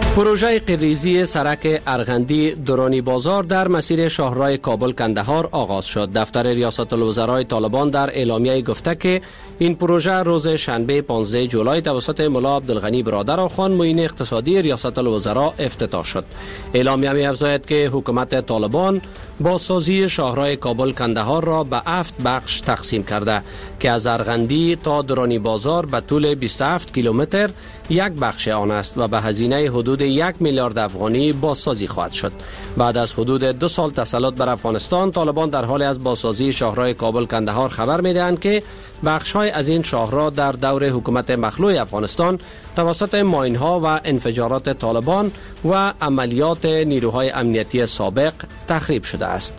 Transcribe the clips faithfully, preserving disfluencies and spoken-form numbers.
پروژه قیریزی سرک ارغندی درانی بازار در مسیر شاهراه کابل کندهار آغاز شد. دفتر ریاست الوزرای طالبان در اعلامیه گفته که این پروژه روز شنبه پانزده جولای توسط ملا عبدالغنی برادرخان معین اقتصادی ریاست الوزرا افتتاح شد. اعلامیه می افزاید که حکومت طالبان بازسازی شاهراه کابل کندهار را به هفت بخش تقسیم کرده که از ارغندی تا درانی بازار به طول بیست و هفت کیلومتر یک بخش آن است و به هزینه حدود یک میلیارد افغانی بازسازی خواهد شد. بعد از حدود دو سال تسلط بر افغانستان، طالبان در حال از بازسازی شاهراه کابل کندهار خبر می‌دهند که بخش‌های از این شاهراه در دور حکومت مخلوع افغانستان توسط ماین‌ها و انفجارات طالبان و عملیات نیروهای امنیتی سابق تخریب شده است.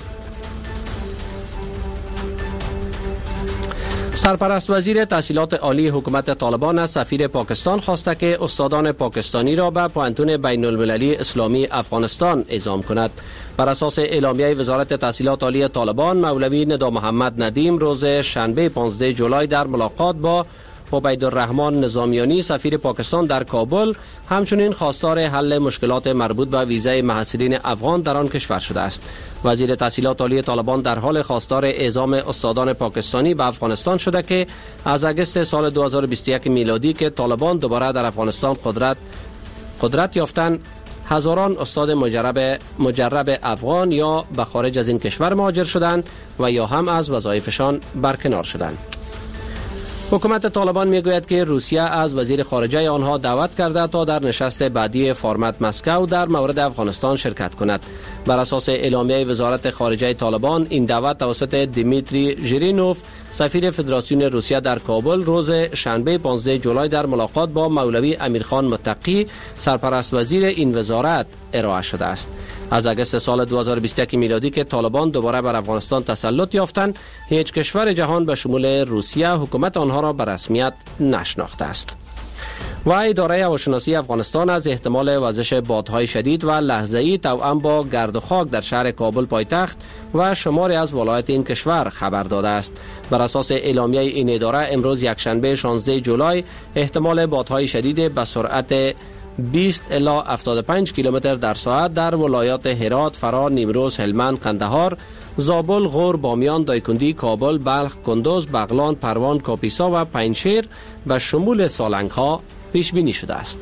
سرپرست وزیر تحصیلات عالی حکومت طالبان از سفیر پاکستان خواسته که استادان پاکستانی را به پوهنتون بین المللی اسلامی افغانستان اعزام کند. بر اساس اعلامیه وزارت تحصیلات عالی طالبان، مولوی ندا محمد ندیم روز شنبه پانزده جولای در ملاقات با عبیدالرحمن نظامیانی سفیر پاکستان در کابل همچنین خواستار حل مشکلات مربوط به ویزای محصلین افغان در آن کشور شده است. وزیر تحصیلات عالی طالبان در حال خواستار اعزام استادان پاکستانی به افغانستان شده که از اگست سال دو هزار و بیست و یک میلادی که طالبان دوباره در افغانستان قدرت قدرت یافتند، هزاران استاد مجرب مجرب افغان یا به خارج از این کشور مهاجر شدند و یا هم از وظایفشان برکنار شدند. حکومت طالبان میگوید که روسیه از وزیر خارجه آنها دعوت کرده تا در نشست بعدی فرمت مسکو در مورد افغانستان شرکت کند. بر اساس اعلامیه وزارت خارجه طالبان، این دعوت توسط دیمیتری ژیرینوف سفیر فدراسیون روسیه در کابل روز شنبه پانزده جولای در ملاقات با مولوی امیرخان متقی سرپرست وزیر این وزارت ارائه شده است. از اگست سال دو هزار و بیست و یک میلادی که طالبان دوباره بر افغانستان تسلط یافتند، هیچ کشور جهان به شمول روسیه حکومت آنها را به رسمیت نشناخته است. و اداره هواشناسی افغانستان از احتمال وزش بادهای شدید و لحظه‌ای توأم با گرد و خاک در شهر کابل پایتخت و شماری از ولایات این کشور خبر داده است. بر اساس اعلامیه این اداره، امروز یکشنبه شانزده جولای احتمال بادهای شدید به سرعت بیست الی هفتاد و پنج کیلومتر در ساعت در ولایات هرات، فرار، نیمروز، هلمند، قندهار، زابل، غور، بامیان، دایکندی، کابل، بلخ، کندوز، بغلان، پروان، کاپیسا و پنجشیر به شمول سالنگ ها پیش بینی شده است.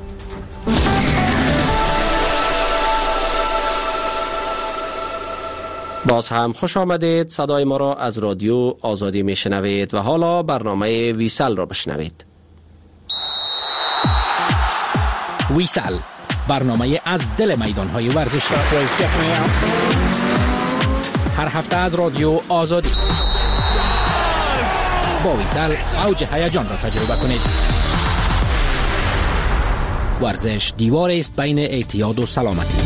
باز هم خوش آمدید. صدای ما را از رادیو آزادی می شنوید و حالا برنامه ویسل را بشنوید. ویسل، برنامه از دل میدان‌های ورزشی، هر هفته از رادیو آزادی. با ویسل اوج هیجان را تجربه کنید. ورزش دیوار است بین اعتیاد و سلامتی.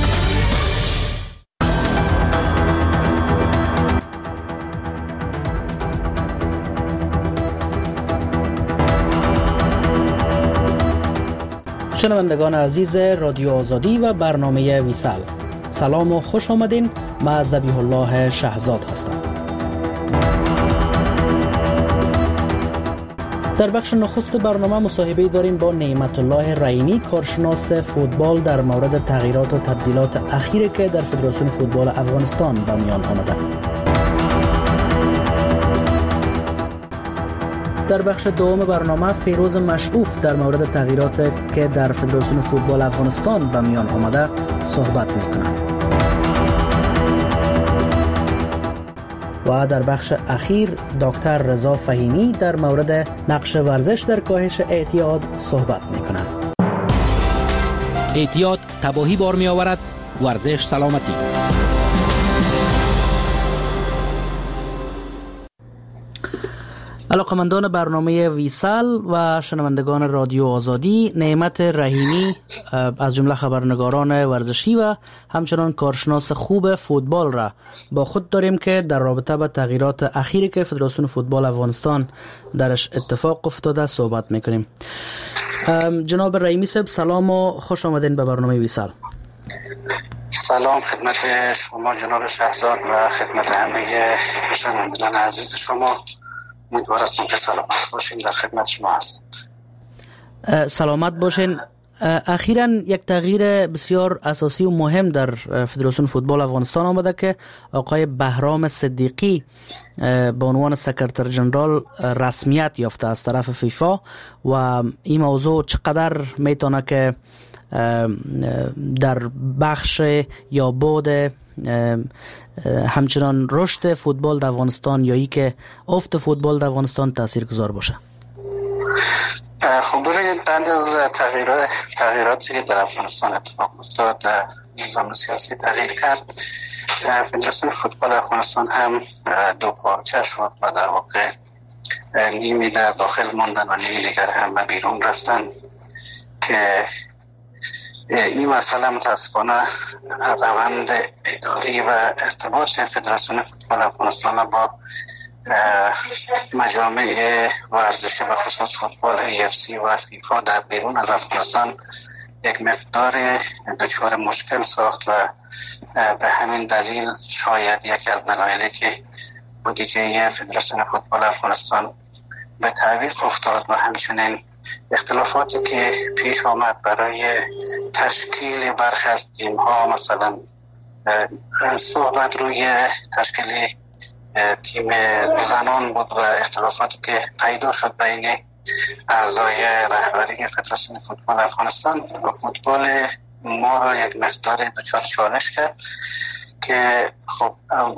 شنوندگان عزیز رادیو آزادی و برنامه ویسل، سلام و خوش آمدین. من ذبیح الله شهزاد هستم. در بخش نخست برنامه مصاحبه داریم با نعمت الله رحیمی، کارشناس فوتبال، در مورد تغییرات و تبدیلات اخیری که در فدراسیون فوتبال افغانستان به میان آمده. در بخش دوم برنامه فیروز مشعوف در مورد تغییراتی که در فدراسیون فوتبال افغانستان به میان آمده صحبت میکنند. و در بخش اخیر دکتر رضا فهیمی در مورد نقش ورزش در کاهش اعتیاد صحبت میکنند. اعتیاد تباهی بار می آورد، ورزش سلامتی. علاقمندان برنامه ویسل و شنوندگان رادیو آزادی، نعمت رحیمی از جمله خبرنگاران ورزشی و همچنان کارشناس خوب فوتبال را با خود داریم که در رابطه با تغییرات اخیری که فدراسیون فوتبال افغانستان درش اتفاق افتاده صحبت میکنیم. جناب رحیمی صاحب، سلام و خوش آمدین به برنامه ویسل. سلام خدمت شما جناب شهزاد و خدمت همه شنوندگان عزیز شما. امیدوار هستم که سلامت باشین. در خدمت شما هست. سلامت باشین. اخیراً یک تغییر بسیار اساسی و مهم در فدراسیون فوتبال افغانستان آمده که آقای بهرام صدیقی به عنوان سکرتر جنرال رسمیت یافته از طرف فیفا و این موضوع چقدر میتونه که در بخش یا بود همچنان رشد فوتبال در افغانستان یا ای که افت فوتبال در افغانستان تاثیرگذار باشه؟ خب ببینید، بعد از تغییرات تغییراتی که در افغانستان اتفاق افتاد، نظام سیاسی تغییر کرد، فدراسیون فوتبال افغانستان هم دو پارچه شد و در واقع نیمی در داخل ماندن و نیمی دیگر هم به بیرون رفتن که این مسئله متاسفانه روند اداری و ارتباط فدراسیون فوتبال افغانستان با مجامع ورزشی و خصوص فوتبال ای اف سی و فیفا در بیرون از افغانستان یک مقدار دچار مشکل ساخت و به همین دلیل شاید یک از دلایلی که بودجه فدراسیون فوتبال افغانستان به تعویق افتاد و همچنین اختلافاتی که پیش آمد برای تشکیل برخی از تیم ها، مثلا صحبت روی تشکیل تیم زنان بود و اختلافاتی که پیدا شد بین اعضای رهبری فدراسیون فوتبال افغانستان و فوتبال ما را یک مقدار دچار چالش کرد که خب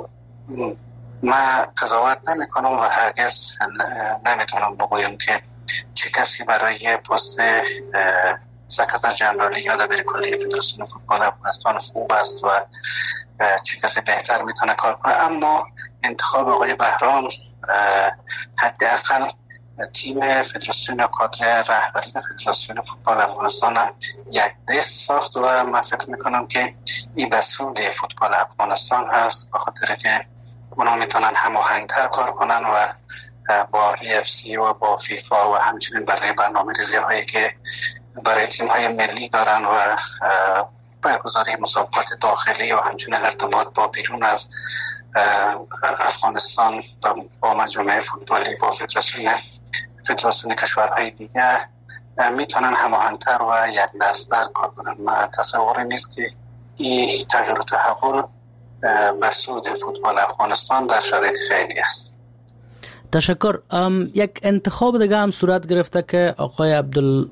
من قضاوت نمی کنم و هرگز نمیتونم بگویم که چه کسی برای پست سکرتر جنرالی یا دبیر کلی فدراسیون فوتبال افغانستان خوب است و چه کسی بهتر میتونه کار کنه، اما انتخاب آقای بهرام حداقل تیم فدراسیون و کادر رهبری فدراسیون فوتبال افغانستان یک دست ساخت و من فکر میکنم که این به سود فوتبال افغانستان هست، به خاطر که اونا میتونن هماهنگتر کار کنن و با ای اف سی و با فیفا و همچنین برای برنامه‌ریزی هایی که برای تیم های ملی دارن و برگزاری مسابقات داخلی و همچنین ارتباط با بیرون از افغانستان با مجامع فوتبالی با فدراسیون فدراسیون کشورهای دیگه میتونن هماهنگتر و یک دست‌تر کار کنن. من تصوری نیست که این تغییر و تحول به سود فوتبال افغانستان در شرایط فعلی است. تشکر. یک انتخاب دیگه هم صورت گرفته که آقای عبدال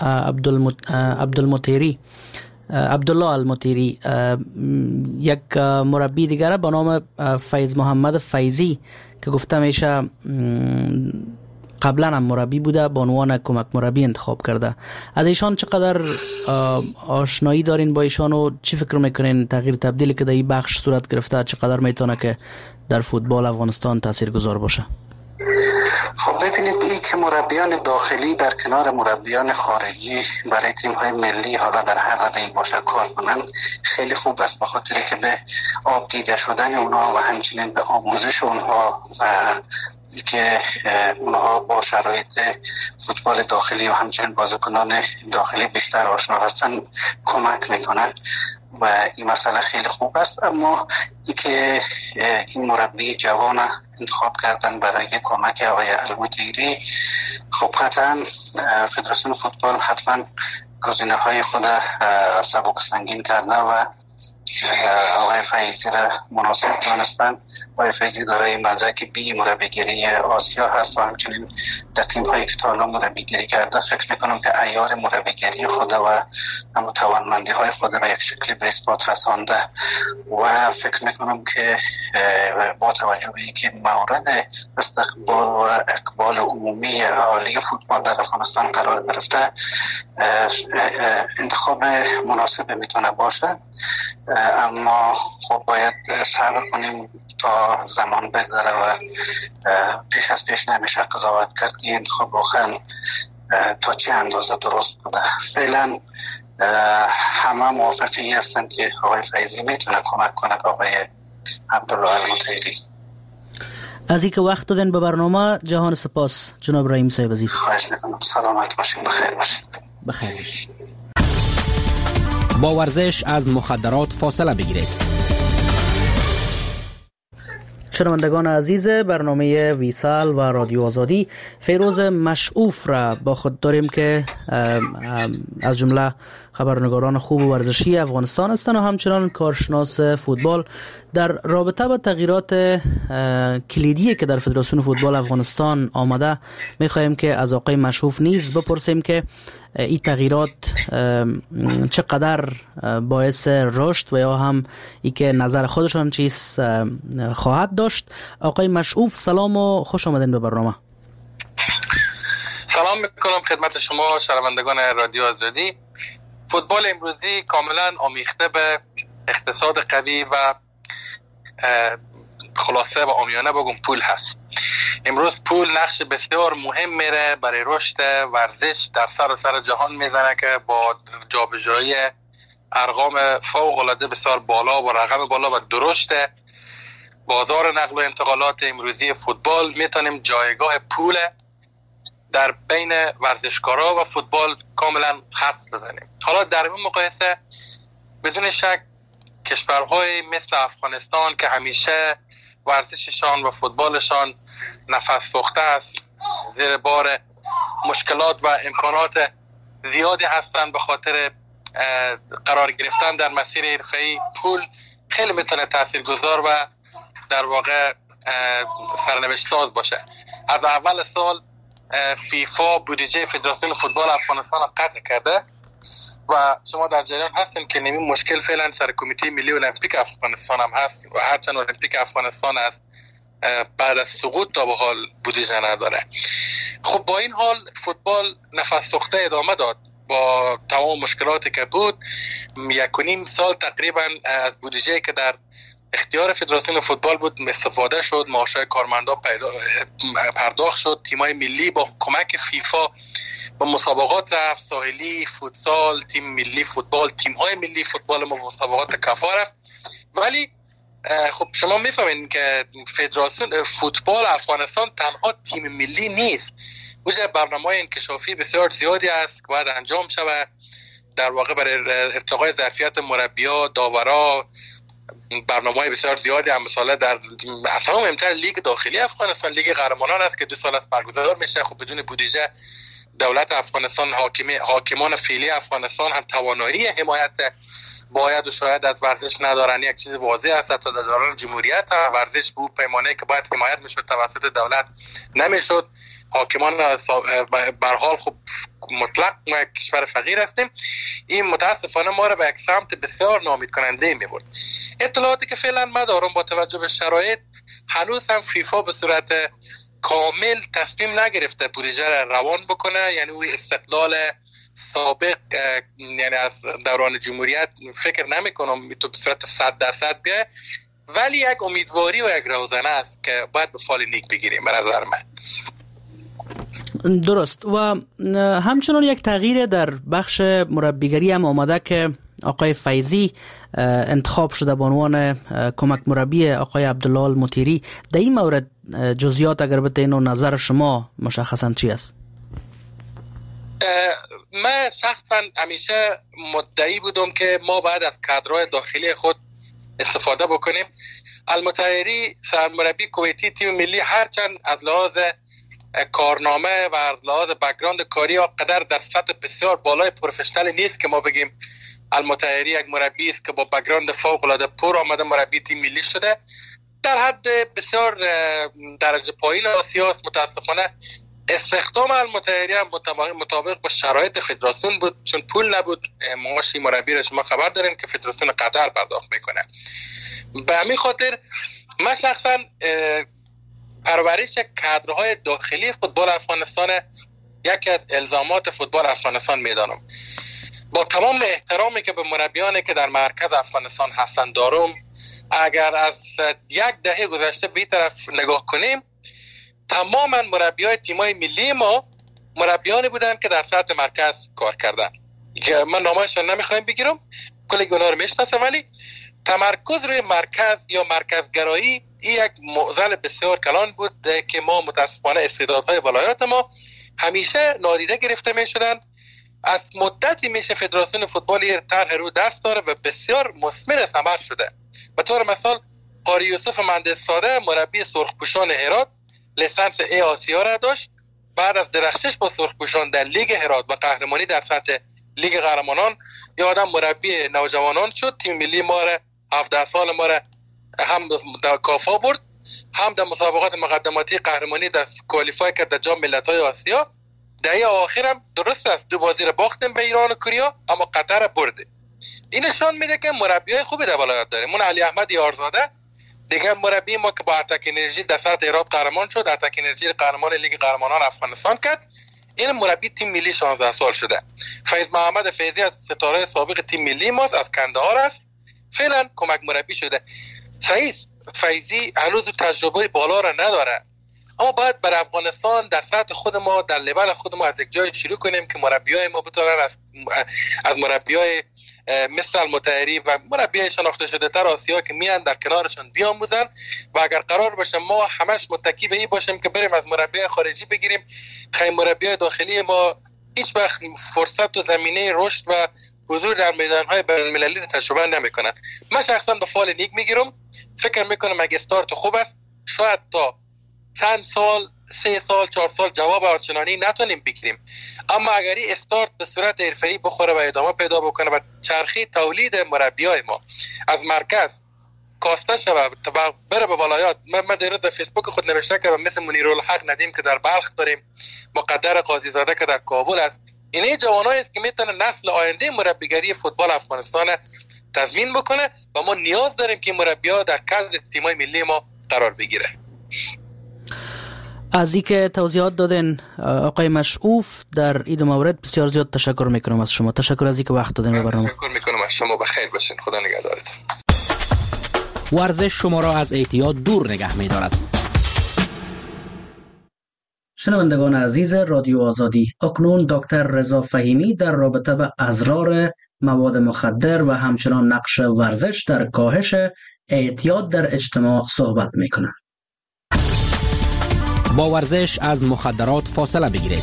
عبدالمطیری عبدالله المطیری یک مربی دیگر به نام فیض محمد فیضی که گفته میشه قبلا هم مربی بوده به عنوان کمک مربی انتخاب کرده. از ایشان چقدر آشنایی دارین با ایشان و چی فکر میکنین تغییر تبدیلی که در این بخش صورت گرفته چقدر میتونه که در فوتبال افغانستان تاثیرگذار باشه؟ خب ببینید، این که مربیان داخلی در کنار مربیان خارجی برای تیم‌های ملی حالا در هر رده باشه کار کنن خیلی خوب است، به خاطر که به آب دیده شدن اونها و همچنین به آموزش اونها که اونها با شرایط فوتبال داخلی و همچنین بازیکنان داخلی بیشتر آشنا هستن کمک میکنن و این مسئله خیلی خوب است. اما ای که این مربی جوان انتخاب کردن برای کمک آقای المطیری، خب قطعا فدراسیون فوتبال حتما گزینه های خود سبک سنگین کرده و آقای فیضی را مناسب دانستن. آقای فیضی دارای مدرک بی مربیگری آسیا هست و همچنین در تیم هایی که تا حالا مربیگری کرده فکر میکنم که عیار مربیگری خود و توانمندی های خود به یک شکلی به اثبات رسانده و فکر میکنم که با توجه به اینکه مورد استقبال و اقبال عمومی عالی فوتبال در افغانستان قرار گرفته انتخاب مناسب میتونه باشه، اما خب باید صبر کنیم تا زمان بگذره و پیش از پیش نمیشه قضاوت کرد که انتخاب واقعا تا چه اندازه درست بوده. فعلا همه موافقی هستند که آقای فیضی میتونه کمک کنه به آقای عبدالله المطیری. از اینکه وقت دادن به برنامه جهان سپاس جناب رحیم صاحب عزیز. خواهش میکنم. سلامت باشین، بخیر باشین. بخیر. با ورزش از مخدرات فاصله بگیرید. شنوندگان عزیز برنامه ویسال و رادیو آزادی، فیروز مشعوف را با خود داریم که از جمله خبرنگاران خوب و ورزشی افغانستان هستند و همچنان کارشناس فوتبال. در رابطه با تغییرات کلیدی که در فدراسیون فوتبال افغانستان آمده، می‌خواهیم که از آقای مشعوف نیز بپرسیم که این تغییرات چقدر باعث رشد و یا هم ای که نظر خودشان چیز خواهد داشت. آقای مشعوف سلام و خوش آمدین به برنامه. سلام میکنم خدمت شما شنوندگان رادیو آزادی. فوتبال امروزی کاملا آمیخته به اقتصاد قوی و خلاصه و عامیانه بگم پول هست. امروز پول نقش بسیار مهم میره برای رشد ورزش در سراسر جهان میزنه که با جابجایی ارقام فوق العاده بسیار بالا و رقم بالا و درشت بازار نقل و انتقالات امروزی فوتبال میتونیم جایگاه پول در بین ورزشکارا و فوتبال کاملا حدس بزنیم. حالا در این مقایسه بدون شک کشورهای مثل افغانستان که همیشه ورزششان و فوتبالشان نفس سوخته است، زیر بار مشکلات و امکانات زیادی هستند، به خاطر قرار گرفتن در مسیر حرفه‌ای پول خیلی میتونه تاثیرگذار و در واقع سرنوشت ساز باشه. از اول سال فیفا بودجه فدراسیون فوتبال افغانستان قطع کرده و شما در جریان هستین که نمی مشکل فعلا سر کمیته ملی المپیک افغانستان هم هست و هرچند المپیک افغانستان از بعد از سقوط تا به حال بودجه نداره. خب با این حال فوتبال نفس سوخته ادامه داد با تمام مشکلاتی که بود. یک و نیم سال تقریبا از بودجه که در اختیار فدراسیون فوتبال بود استفاده شد، معاشهای کارمندان پرداخت شد، تیمای ملی با کمک فیفا با مسابقات رفت، ساحلی، فوتسال، تیم ملی فوتبال، تیم‌های ملی فوتبال ما مسابقات کفا رفت. ولی خب شما میفهمین که فدراسیون فوتبال افغانستان تنها تیم ملی نیست، وجه برنامه‌های انکشافی بسیار زیادی است که باید انجام شود در واقع برای ارتقای ظرفیت مربی‌ها، داورا، برنامه‌های بسیار زیادی هم مثلا در اصلا مهمتر لیگ داخلی افغانستان لیگ قهرمانان است که دو سال است برگزار میشه. خب بدون بودجه دولت افغانستان حاکم حاکمان فعلی افغانستان هم توانایی حمایت باید و شاید از ورزش ندارن. یک چیز واضح است تا در دوران جمهوریت هم ورزش بود پیمانه که باید حمایت میشد توسط دولت نمیشد. حاکمان به هر حال خب مطلق ما کشور فقیر هستیم. این متاسفانه ما را به یک سمت بسیار ناامید کننده میبرد. اطلاعاتی که فعلا ما دارم با توجه به شرایط هنوز هم فیفا به صورت کامل تصمیم نگرفته بودجه را روان بکنه، یعنی او استقلال سابق یعنی از دوران جمهوریت فکر نمی کنم تو به صورت صد درصد بیه، ولی یک امیدواری و یک روزنه است که باید به فال نیک بگیریم به نظر من. درست. و همچنان یک تغییر در بخش مربیگری هم آمده که آقای فیضی انتخاب شده به عنوان کمک مربی آقای عبدالله المطیری. در این مورد جزئیات اگر بتین و نظر شما مشخصا چی است؟ من شخصا همیشه مدعی بودم که ما باید از کادرهای داخلی خود استفاده بکنیم. المطیری سرمربی کویتی تیم ملی هرچند از لحاظ کارنامه و از لحاظ بک‌گراند کاری قدر در سطح بسیار بالای پروفشنال نیست که ما بگیم المطیری یک مربی است که با بک‌گراند فوق العاده پر آمده مربی تیم ملی شده. در حد بسیار درجه پایین آسیا است. متاسفانه استخدام المطیری هم مطابق با شرایط فدراسیون بود، چون پول نبود. معاش مربی را شما خبر دارین که فدراسیون قطر پرداخت میکنه. به همین خاطر من شخصا پرورش کادرهای داخلی فوتبال افغانستان یکی از الزامات فوتبال افغانستان میدانم. با تمام احترامی که به مربیانی که در مرکز افغانستان هستند دارم، اگر از یک دهه گذشته به این طرف نگاه کنیم تماما مربیای تیمای ملی ما مربیانی بودند که در سطح مرکز کار کردن. من نامه‌شون نمیخوایم بگیرم، کلی گناه رو میشناسم، ولی تمرکز روی مرکز یا مرکزگرایی این یک معضل بسیار کلان بود که ما متاسفانه استعدادهای ولایات ما همیشه نادیده گرفته می شدن. از مدتی میشه فدراسیون فوتبال طرح رو دست داره و بسیار مثمر ثمر شده. به طور مثال قاری یوسف مهندس ساده مربی سرخپوشان هرات لیسانس ای آسیا را داشت. بعد از درخشش با سرخپوشان در لیگ هرات و قهرمانی در سطح لیگ قهرمانان یادم مربی نوجوانان شد. تیم ملی ما را هفده سال ما را هم در کافا برد، هم در مسابقات مقدماتی قهرمانی در کوالیفای کرد در جام ملت‌های آسیا. دهه آخرم درست است دو بازی را باختیم به ایران و کوریا، اما قطر را برده. این نشان میده که مربیای خوبی در ولایت داریم. من علی احمد یارزاده دیگه مربی ما که با اتک انرژی در سطح هرات قهرمان شد، اتک انرژی قهرمان لیگ قهرمانان افغانستان کرد. این مربی تیم ملی شانزده سال شده. فیض محمد فیضی از ستاره سابق تیم ملی ماست، از کندهار است، فعلا کمک مربی شده. رئیس فیضی هنوز تجربه بالا را نداره، اما باید بر افغانستان در سطح خود ما در لول خود ما از یک جای شروع کنیم که مربیای ما بتونن از از مربیای مثل المطهری و مربیای شناخته شده تر آسیا که میان در کنارشون بیاموزن و اگر قرار باشه ما همش متکی به این باشیم که بریم از مربیای خارجی بگیریم، خیلی مربیای داخلی ما هیچ وقت فرصت و زمینه رشد و حضور در میدانهای بین‌المللی تجربه نمیکنن. من شخصا به فال نیک میگیرم، فکر میکنم اگه استارت خوب است شاید تا چند سال، سه سال، چهار سال جواب آنچنانی نتونیم بگیریم، اما اگر این استارت به صورت حرفه‌ای بخوره و ادامه پیدا بکنه و چرخی تولید مربیای ما از مرکز کاسته شود و بره به ولایات. من, من دیروز در فیسبوک خود نوشته که مثل منیرالحق ندیم که در بلخ داریم، مقدر قاضی زاده که در کابل است. این جوانایی است که میتونه نسل آینده مربیگری فوتبال افغانستان تضمین بکنه و ما نیاز داریم که مربی‌ها در کادر تیم‌های ملی ما قرار بگیره. از اینکه توضیحات دادین آقای مشعوف در این مورد بسیار زیاد تشکر میکنم از شما. تشکر از اینکه وقت دادین به برنامه. تشکر میکنم از شما. بخیر باشین. خدا نگهدارتون. ورزش شما را از اعتیاد دور نگه می‌دارد. شنوندگان عزیز رادیو آزادی، اکنون دکتر رضا فهیمی در رابطه با اضرار مواد مخدر و همچنان نقش ورزش در کاهش اعتیاد در اجتماع صحبت میکنند. با ورزش از مخدرات فاصله بگیرید.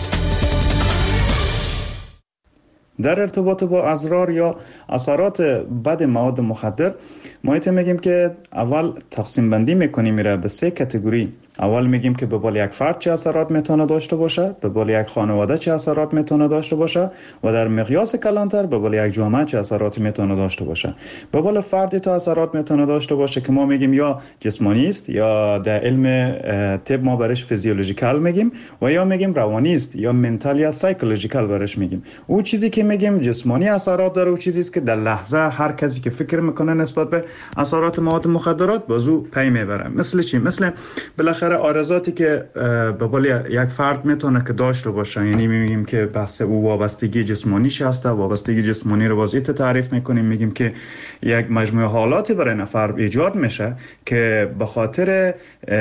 در ارتباط با اضرار یا اثرات بد مواد مخدر ما ایت میگیم که اول تقسیم بندی میکنیم میره به سه کاتگوری. اول میگیم که به بال یک فرد چه اثرات میتونه داشته باشه، به بال یک خانواده چه اثرات میتونه داشته باشه و در مقیاس کلانتر به بال یک جامعه چه اثراتی میتونه داشته باشه. به بال فردی تو اثرات میتونه داشته باشه که ما میگیم یا جسمانی است یا در علم طب ما برش فیزیولوژیکال میگیم و یا میگیم روانی است یا منتال یا سایکولوژیکال برش میگیم. او چیزی که میگیم جسمانی اثرات داره او چیزی است که در لحظه هر کسی که فکر میکنه نسبت به اثرات مواد مخدرات بازو پی میبره. مثل چی؟ مثل بالاخره آرزاتی که به قول یک فرد میتونه که داشته باشه، یعنی میگیم که بس او وابستگی جسمانیش هسته. وابستگی جسمانی رو وضعیت تعریف میکنیم، میگیم که یک مجموعه حالاتی برای نفر ایجاد میشه که به خاطر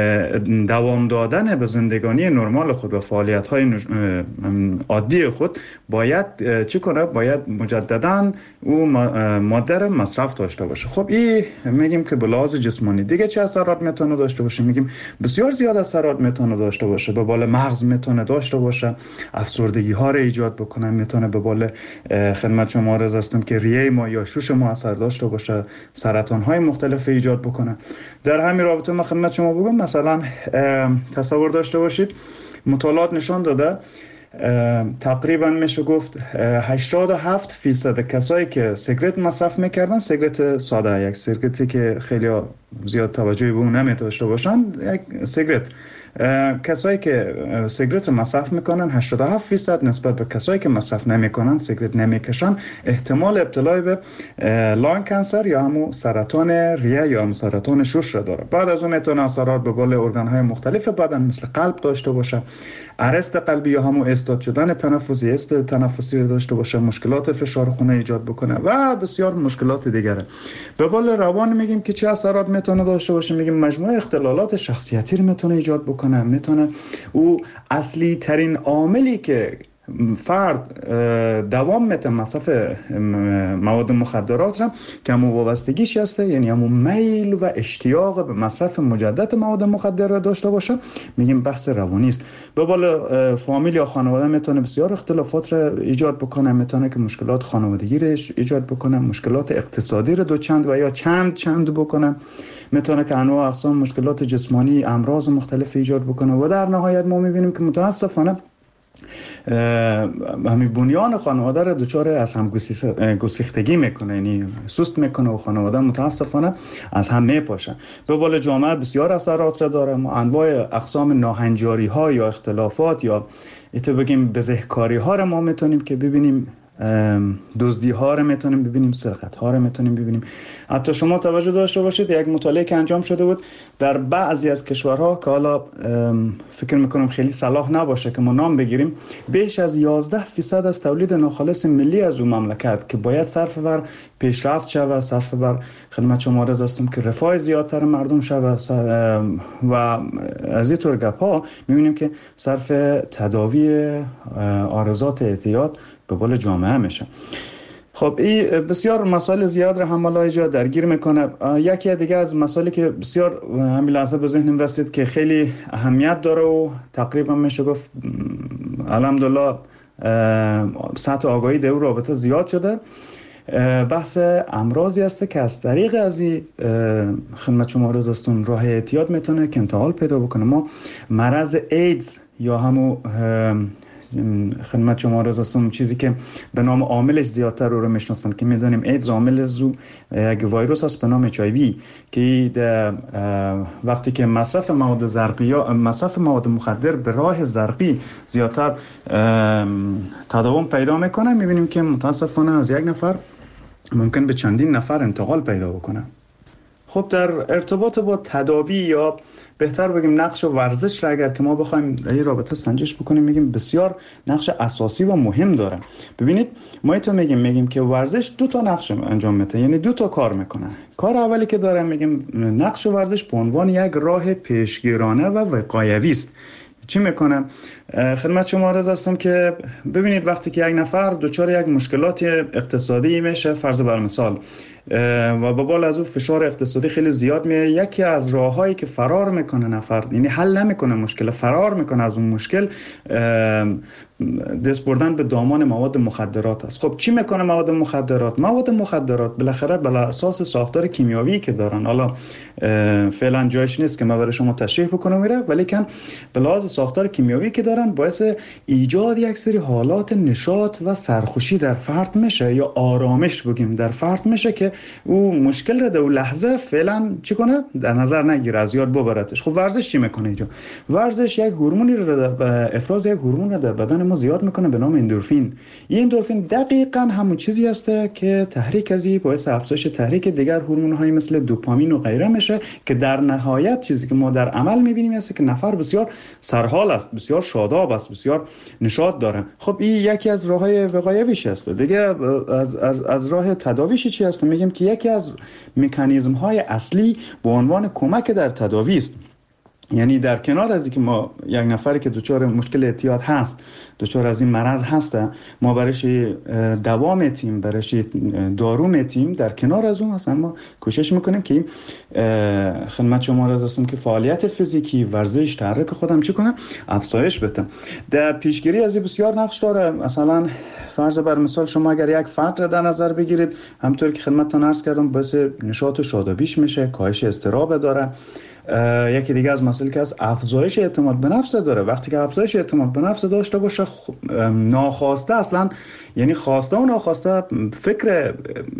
دوام دادن به زندگانی نرمال خود و فعالیت های عادی خود باید چی کنه؟ باید مجددا او ماده رو مصرف داشته باشه. خب این میگیم که به لحاظ جسمانی. دیگه چه اثرات میتونه داشته باشه؟ میگیم بسیار زیاد اثرات میتونه داشته باشه. به بال مغز میتونه داشته باشه، افسردگی ها رو ایجاد بکنه، میتونه به بال خدمت شما عرض هستم که ریه ما یا شوش ما اثر داشته باشه، سرطان های مختلف ایجاد بکنه. در همین رابطه ما خدمت شما بگم مثلا تصور داشته باشید مطالعات نشان داده تقریبا میشه گفت هشتاد و هفت فیصد کسایی که سیگرت مصرف میکردن، سیگرت ساده، یک سیگرتی که خیلی زیاد توجهی به اون نمیداشته باشن، یک سیگرت، کسایی که سیگرت مصرف میکنن هشتاد و هفت فیصد نسبت به کسایی که مصرف نمیکنن، سیگرت نمیکشن، احتمال ابتلا به لان کانسر یا همون سرطان ریه یا همون سرطان شش را داره. بعد از اون میتونه اثرات به قول ارگان های مختلف بدن مثل قلب داشته باشه، ارست قلبی یا همون استاد شدن تنفسی، است تنفسی رو داشته باشه، مشکلات فشار خون ایجاد بکنه و بسیار مشکلات دیگره. به قول روان میگیم که چه اثرات میتونه داشته باشه؟ میگیم مجموعه اختلالات شخصیتی رو میتونه ایجاد بکنه. میتونه او اصلی ترین عاملی که فرد دوام میته مصرف مواد مخدرات را که همون وابستگیش هسته، یعنی همون میل و اشتیاق به مصرف مجدد مواد مخدر را داشته باشه، میگیم بحث روانی است. به بالا فامیل یا خانواده میتونه بسیار اختلافات را ایجاد بکنه، میتونه که مشکلات خانوادگی را ایجاد بکنه، مشکلات اقتصادی را دو چند و یا چند چند بکنه، میتونه که انواع اقسام مشکلات جسمانی، امراض مختلف ایجاد بکنه و در نهایت ما میبینیم که متاسفانه همین بنیان خانواده را دچار از هم گسیختگی میکنه، یعنی سست میکنه و خانواده متاسفانه از هم میپاشه. به بالا جامعه بسیار اثرات را داره. ما انواع اقسام ناهنجاری ها یا اختلافات یا ایتو بگیم بزهکاری ها را ما میتونیم که ببینیم، دزدی ها رو میتونیم ببینیم، سرقت ها رو میتونیم ببینیم. حتی شما توجه داشته باشید یک مطالعه که انجام شده بود در بعضی از کشورها که حالا فکر میکنم خیلی صلاح نباشه که ما نام بگیریم، بیش از یازده فیصد از تولید ناخالص ملی از اون مملکت که باید صرف بر پیشرفت شود، صرف بر خدمت شما عرض هستم که رفاه زیادتر مردم شود و از این طور گپ ها میبینیم که صرف تداوی عارضات اعتیاد به بال جامعه میشه. خب این بسیار مسائل زیاد رو هم اینجا درگیر میکنه. یکی دیگه از مسائلی که بسیار همین لحظه به ذهنم رسید که خیلی اهمیت داره و تقریبا میشه گفت الحمدلله سطح آگاهی در رابطه زیاد شده، بحث امراضی است که از طریق از این خدمت شما عرض هستم راه اعتیاد میتونه که انتقال پیدا بکنه. ما مرض ایدز یا همون خدمت شما عرض هستم چیزی که به نام عاملش زیادتر رو رو میشناسن که میدونیم ایدز عامل زو یک ویروس است به نام اچ آی وی که وقتی که مصرف مواد زرقی یا مصرف مواد مخدر به راه زرقی زیادتر تداوم پیدا میکنه، میبینیم که متاسفانه از یک نفر ممکن به چندین نفر انتقال پیدا بکنه. خب در ارتباط با تداوی یا بهتر بگیم نقش ورزش را اگر که ما بخوایم در این رابطه سنجش بکنیم، میگیم بسیار نقش اساسی و مهم داره. ببینید ما ایتو میگیم میگیم که ورزش دو تا نقش انجام میده، یعنی دو تا کار میکنه. کار اولی که داره میگیم نقش ورزش به عنوان یک راه پیشگیرانه و وقایوی است. چی میکنه؟ خدمت شما عرض هستم که ببینید وقتی که یک نفر دچار یک مشکلات اقتصادی میشه، فرض بر مثال، و به بالا از اون فشار اقتصادی خیلی زیاد میه، یکی از راههایی که فرار میکنه نفر، یعنی حل نمیکنه مشکل، فرار میکنه از اون مشکل، دست بردن به دامان مواد مخدرات است. خب چی میکنه مواد مخدرات؟ مواد مخدرات بالاخره بر اساس ساختار کیمیاوی که دارن، حالا فعلا جایش نیست که من برای شما تشریح بکنم میره، ولی کن به لحاظ ساختار کیمیاوی که دارن باعث ایجاد یک سری حالات نشاط و سرخوشی در فرد میشه یا آرامش بگیم در فرد میشه که او مشکل رو در اون لحظه فعلا چی کنه در نظر نگیره، از یاد ببرتش. خب ورزش چی میکنه اینجا؟ ورزش یک هورمونی رو افراز یک هورمون رو در بدن ما زیاد میکنه به نام اندورفین. این اندورفین دقیقاً همون چیزی هسته که تحریک ازی باعث افزایش تحریک دیگر هورمون‌های مثل دوپامین و غیره میشه که در نهایت چیزی که ما در عمل میبینیم است که نفر بسیار سرحال است، بسیار شاداب است، بسیار نشاط داره. خب این یکی از راههای وقایویش است. دیگه از از از راه تداویش چی هست؟ میگیم که یکی از مکانیزم های اصلی به عنوان کمک در تداوی است. یعنی در کنار از اینکه ما یک نفری که دچار مشکل اعتیاد هست، دچار از این مرض هسته، ما برایش دوا میتیم، برایش دارو میتیم، در کنار از اون اصلا ما کوشش میکنیم که خدمت شما عرض هستم که فعالیت فیزیکی، ورزش، تحرک خودم چی کنم افزایش بدم. در پیشگیری از این بسیار نقش داره. مثلا فرض بر مثال شما اگر یک فرد را در نظر بگیرید، همونطور که خدمتتون عرض کردم باعث نشاط و شادابیش میشه، کاهش اضطراب داره. یکی دیگه از مسائلی که از افزایش اعتماد به نفس داره. وقتی که افزایش اعتماد به نفس داشته باشه، ناخواسته اصلا، یعنی خواسته و ناخواسته فکر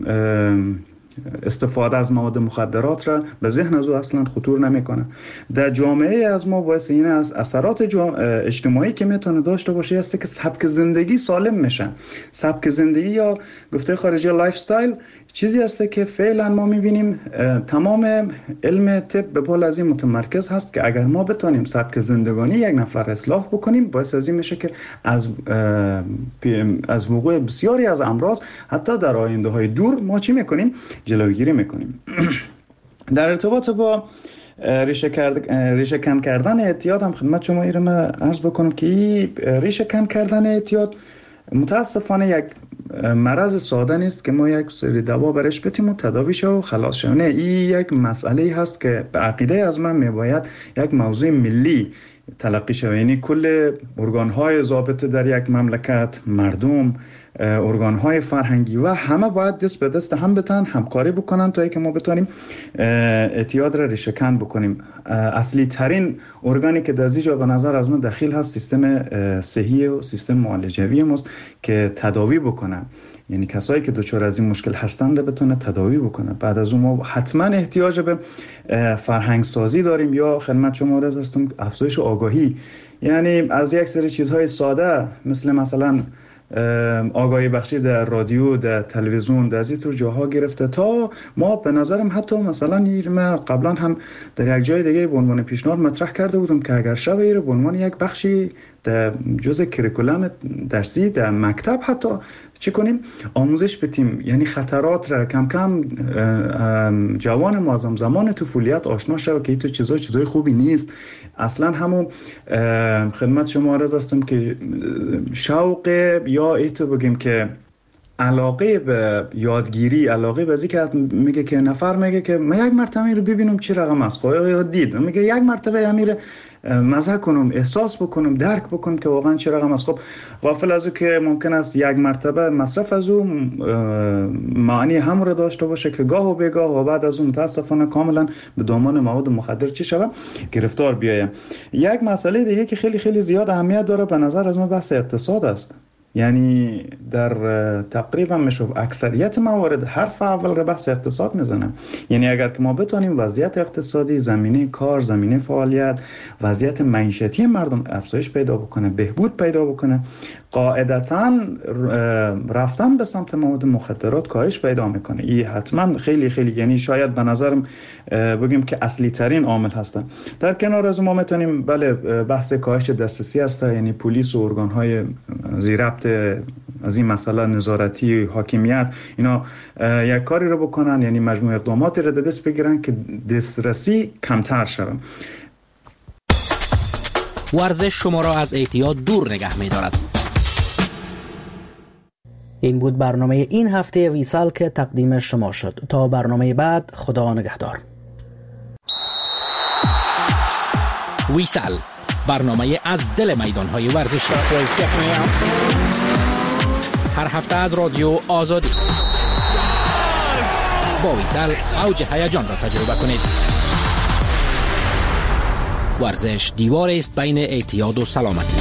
استفاده از مواد مخدرات را به ذهن از او اصلا خطور نمیکنه. در جامعه از ما باعث این از اثرات اجتماعی که میتونه داشته باشه است که سبک زندگی سالم میشه. سبک زندگی یا گفته خارجی لایف استایل چیزی هسته که فعلا ما میبینیم تمام علم طب به پول از این متمرکز هست که اگر ما بتونیم سبک زندگانی یک نفر اصلاح بکنیم، باعث از این میشه که از از وقوع بسیاری از امراض حتی در آینده های دور ما چی میکنیم؟ جلوگیری میکنیم. در ارتباط با ریشه کرد ریشه کن کردن اعتیاد هم خدمت شما ایرم عرض بکنم که ریشه کن کردن اعتیاد متاسفانه یک مرض ساده نیست که ما یک سری دوا برش بتیم و تداوی شو و خلاص شو. نه، این یک مسئله هست که به عقیده از من میباید یک موضوع ملی تلقی شود. یعنی کل ارگان‌های ضابطه در یک مملکت، مردم، ارگان‌های فرهنگی و همه باید دست به دست هم بتن، همکاری بکنن تا اینکه ما بتونیم اعتیاد را ریشه کن بکنیم. اصلی ترین ارگانی که در اینجا به نظر از من دخیل هست سیستم صحی و سیستم معالجوی ماست که تداوی بکنن. یعنی کسایی که دچار از این مشکل هستن رو بتونه تداوی بکنه. بعد از اون ما حتما احتیاج به فرهنگ سازی داریم یا خدمت شما عرض هستم افزایش آگاهی. یعنی از یک سری چیزهای ساده مثل مثلا آگاهی بخشی در رادیو، در تلویزیون، در از طور جاها گرفته تا ما به نظرم حتی مثلا ما قبلا هم در یک جای دیگه به عنوان پیشنهاد مطرح کرده بودم که اگر شب ایره به عنوان یک بخشی در جزء کریکولم درسی در مکتب حتی چی کنیم آموزش بدیم. یعنی خطرات را کم کم جوان معظم زمان طفولیت آشنا شود که این تو چیزای چیزای خوبی نیست. اصلا همون خدمت شما عرض هستم که شوق یا ایتو بگیم که علاقه به یادگیری، علاقه به ذکر میگه که نفر میگه که من یک مرتبه رو ببینم چی رقم است، خب یا دید میگه یک مرتبه امیر مزه کنم، احساس بکنم، درک بکنم که واقعا چه رقم است. خب غافل از او که ممکن است یک مرتبه مصرف از او معنی هم رو داشته باشه که گاه و بیگاه و بعد از اون متاسفانه کاملا به دامان مواد مخدر چی شود گرفتار بیایم. یک مسئله دیگه که خیلی خیلی زیاد اهمیت داره به نظر از من بحث اقتصاد است. یعنی در تقریبا میشه اکثریت موارد حرف اول رو بحث اقتصاد میزنم. یعنی اگر که ما بتونیم وضعیت اقتصادی، زمینه کار، زمینه فعالیت، وضعیت معیشتی مردم افزایش پیدا بکنه، بهبود پیدا بکنه، قاعدتاً رفتن به سمت مواد مخدرات کاهش پیدا میکنه. این حتما خیلی خیلی یعنی شاید به نظرم بگیم که اصلی ترین عامل هستن. در کنار از ما میتونیم بله بحث کاهش دسترسی هست، یعنی پلیس و ارگان‌های زیربط از این مسئله نظارتی حاکمیت اینا یک کاری رو بکنن، یعنی مجموع اقداماتی رو دست بگیرن که دسترسی کمتر شود. ورزش شما را از اعتیاد دور نگه می‌دارد. این بود برنامه این هفته ویسال که تقدیم شما شد. تا برنامه بعد خدا نگهدار. ویسال برنامه از دل میدان‌های ورزشی هر هفته از رادیو آزادی. با ویسال اوج هیجان را تجربه کنید. ورزش دیوار است بین اعتیاد و سلامتی.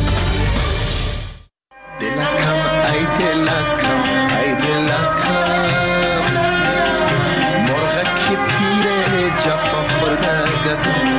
دلکم ای دلکم ای دلکم مرغک تیر جفا خورده